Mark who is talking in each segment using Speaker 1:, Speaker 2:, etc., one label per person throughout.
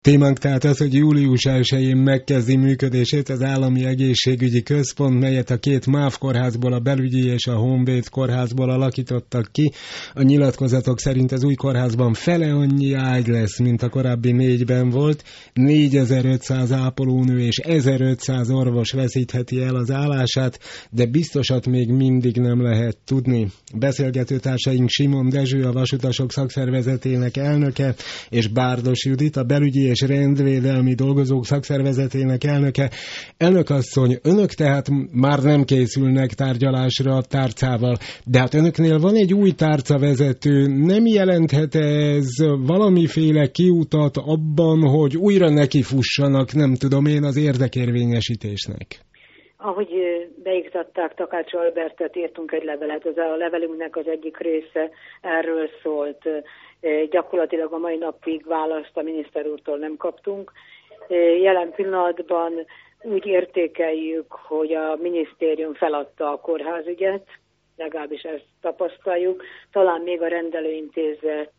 Speaker 1: Témánk tehát az, hogy július 1-én megkezdi működését az Állami Egészségügyi Központ, melyet a két MÁV kórházból, a Belügyi és a Honvéd kórházból alakítottak ki. A nyilatkozatok szerint az új kórházban fele annyi ágy lesz, mint a korábbi 4-ben volt. 4500 ápolónő és 1500 orvos veszítheti el az állását, de biztosat még mindig nem lehet tudni. Beszélgetőtársaink Simon Dezső, a Vasutasok Szakszervezetének elnöke, és Bárdos Judit, a Belügyi és Rendvédelmi Dolgozók Szakszervezetének elnöke. Elnök asszony, önök tehát már nem készülnek tárgyalásra a tárcával, de hát önöknél van egy új tárcavezető, nem jelenthet ez valamiféle kiutat abban, hogy újra nekifussanak, nem tudom én, az érdekérvényesítésnek?
Speaker 2: Ahogy beiktatták Takács Albertet, írtunk egy levelet, ez a levelünknek az egyik része erről szólt. Gyakorlatilag a mai napig választ a miniszter úrtól nem kaptunk. Jelen pillanatban úgy értékeljük, hogy a minisztérium feladta a kórházügyet, legalábbis ezt tapasztaljuk. Talán még a rendelőintézet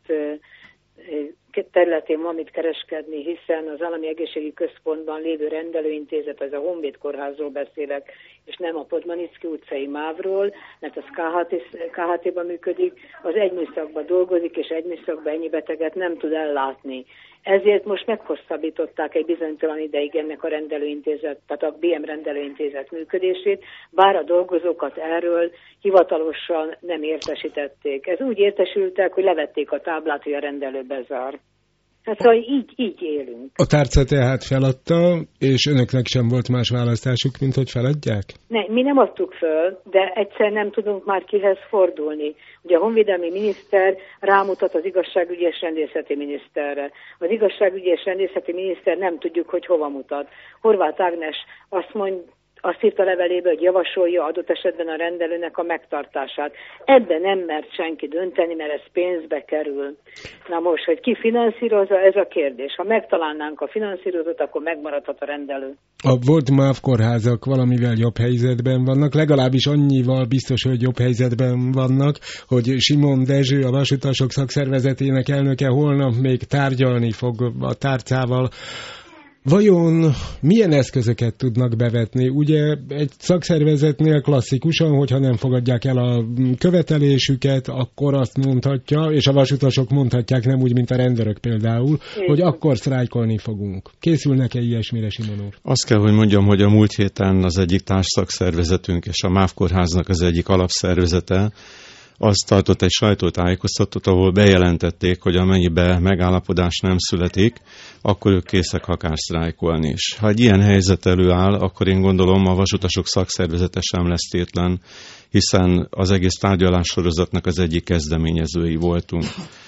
Speaker 2: területén van mit kereskedni, hiszen az Állami Egészségügyi Központban lévő rendelőintézet, ez a Honvéd kórházról beszélek, és nem a Podmanicki utcai MÁV-ról, mert az KHT-ban működik, az egy műszakban dolgozik, és egy műszakban ennyi beteget nem tud ellátni. Ezért most meghosszabbították egy bizonytalan ideig ennek a rendelőintézet, tehát a BM rendelőintézet működését, bár a dolgozókat erről hivatalosan nem értesítették. Ez úgy értesültek, hogy levették a táblát, hogy a rendelő bezár. Hát szóval így élünk.
Speaker 1: A tárca tehát feladta, és önöknek sem volt más választásuk, mint hogy feladják?
Speaker 2: Mi nem adtuk föl, de egyszer nem tudunk már kihez fordulni. Ugye a honvédelmi miniszter rámutat az igazságügyi és rendészeti miniszterre. Az igazságügyi és rendészeti miniszter nem tudjuk, hogy hova mutat. Horváth Ágnes azt írta levelébe, hogy javasolja adott esetben a rendelőnek a megtartását. Ebben nem mert senki dönteni, mert ez pénzbe kerül. Na most, hogy ki finanszírozza, ez a kérdés. Ha megtalálnánk a finanszírozót, akkor megmaradhat a rendelő.
Speaker 1: A volt MÁV kórházak valamivel jobb helyzetben vannak, legalábbis annyival biztos, hogy jobb helyzetben vannak, hogy Simon Dezső, a Vasutasok Szakszervezetének elnöke holnap még tárgyalni fog a tárcával. Vajon milyen eszközöket tudnak bevetni? Ugye egy szakszervezetnél klasszikusan, hogyha nem fogadják el a követelésüket, akkor azt mondhatja, és a vasutasok mondhatják, nem úgy, mint a rendőrök például, hogy akkor sztrájkolni fogunk. Készülnek-e ilyesmire, Simon úr?
Speaker 3: Azt kell, hogy mondjam, hogy a múlt héten az egyik társszakszervezetünk és a MÁV kórháznak az egyik alapszervezete azt tartott egy sajtótájékoztatót, ahol bejelentették, hogy amennyiben megállapodás nem születik, akkor ők készek akár sztrájkolni is. Ha egy ilyen helyzet előáll, akkor én gondolom a vasutasok szakszervezete sem lesz tétlen, hiszen az egész tárgyalássorozatnak az egyik kezdeményezői voltunk.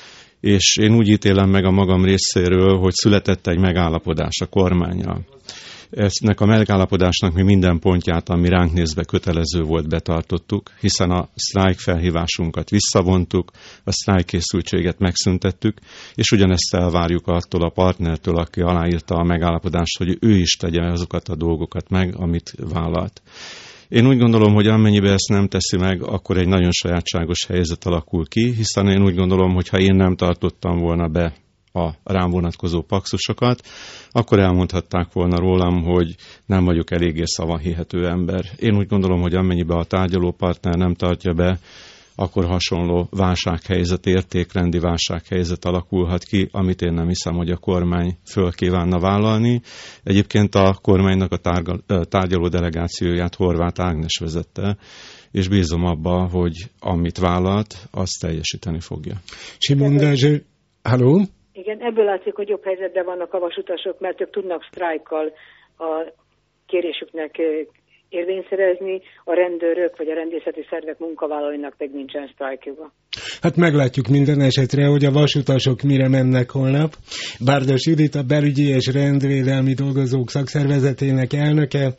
Speaker 3: És én úgy ítélem meg a magam részéről, hogy született egy megállapodás a kormánnyal. Ennek a megállapodásnak mi minden pontját, ami ránk nézve kötelező volt, betartottuk, hiszen a sztrájk felhívásunkat visszavontuk, a sztrájkkészültséget megszüntettük, és ugyanezt elvárjuk attól a partnertől, aki aláírta a megállapodást, hogy ő is tegye azokat a dolgokat meg, amit vállalt. Én úgy gondolom, hogy amennyiben ezt nem teszi meg, akkor egy nagyon sajátságos helyzet alakul ki, hiszen én úgy gondolom, hogy ha én nem tartottam volna be a rám vonatkozó paxusokat, akkor elmondhatták volna rólam, hogy nem vagyok eléggé szavahihető ember. Én úgy gondolom, hogy amennyiben a tárgyalópartner nem tartja be, akkor hasonló válsághelyzet, értékrendi válsághelyzet alakulhat ki, amit én nem hiszem, hogy a kormány föl kívánna vállalni. Egyébként a kormánynak a tárgyaló delegációját Horváth Ágnes vezette, és bízom abba, hogy amit vállalt, azt teljesíteni fogja.
Speaker 1: Simon Dezső, halló?
Speaker 2: Igen, ebből látszik, hogy jobb helyzetben vannak a vasutasok, mert ők tudnak sztrájkkal a kérésüknek érvényszerezni, a rendőrök vagy a rendészeti szervek munkavállalóinak meg nincsen sztrájkjoga.
Speaker 1: Hát meglátjuk minden esetre, hogy a vasutasok mire mennek holnap. Bárdos Judit, a Belügyi és Rendvédelmi Dolgozók Szakszervezetének elnöke.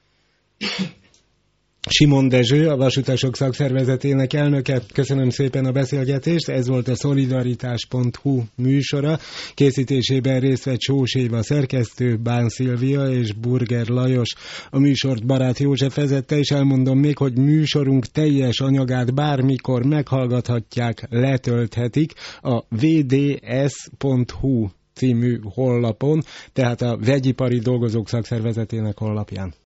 Speaker 1: Simon Dezső, a Vasutasok Szakszervezetének elnöke. Köszönöm szépen a beszélgetést, ez volt a Szolidaritás.hu műsora. Készítésében részt vett Sós Éva szerkesztő, Bán Szilvia és Burger Lajos. A műsort Barát József vezette, és elmondom még, hogy műsorunk teljes anyagát bármikor meghallgathatják, letölthetik a vds.hu című honlapon, tehát a Vegyipari Dolgozók Szakszervezetének honlapján.